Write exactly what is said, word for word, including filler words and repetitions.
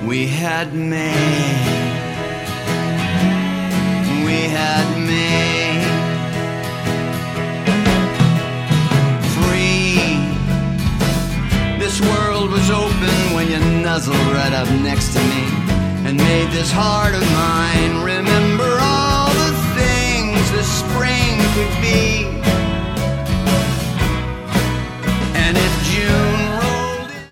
we had made, we had made free. This world was open when you nuzzled right up next to me and made this heart of mine remember